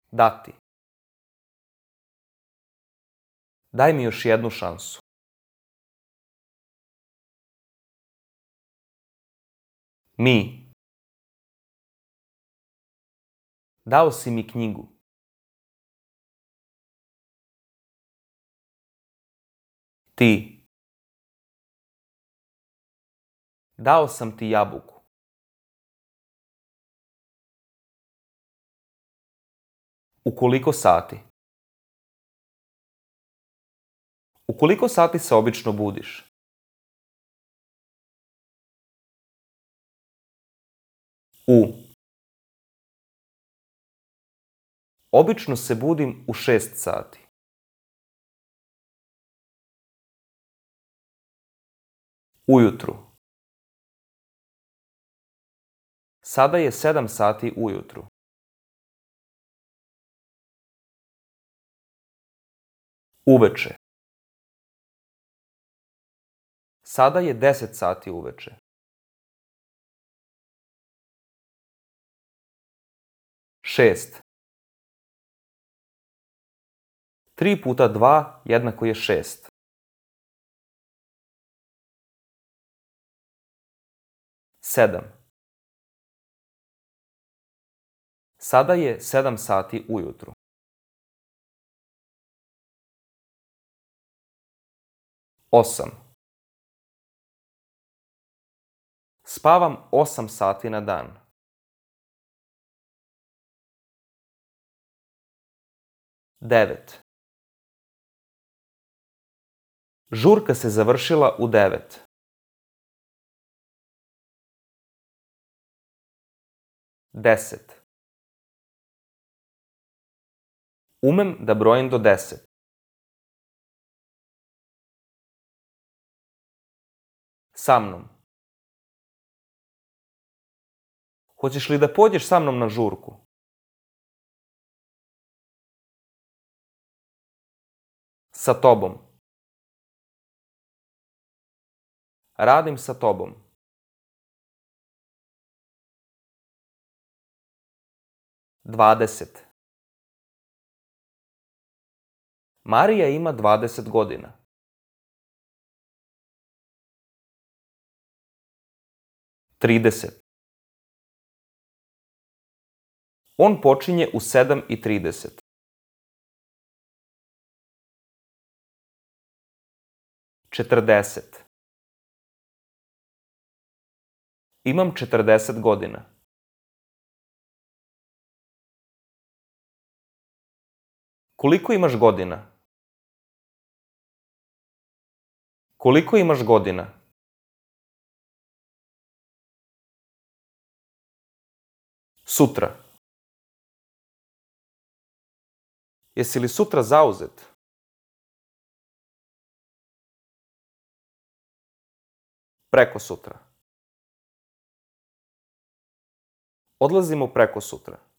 Dati. Daj mi još jednu šansu. Mi. Dao si mi knjigu. Ti. Dao sam ti jabuku. U koliko sati? U koliko sati se obično budiš? U. Obično se budim u 6 sati. Ujutru. Sada je 7 sati ujutru. Uveče. Sada je 10 sati uveče. Šest. 3 puta 2 jednako je 6. Sedam. Sada je 7 sati ujutru. Osam. Spavam 8 sati na dan. Devet. Žurka se završila u 9. Deset. Umem da brojim do 10. Sa mnom. Hoćeš li da pođeš sa mnom na žurku? Sa tobom. Radim sa tobom. 20. Marija ima 20 godina. 30. On počinje u 7:30. 40. Imam 40 godina. Koliko imaš godina? Koliko imaš godina? Sutra. Jesi li sutra zauzet? Prekosutra. Odlazimo prekosutra.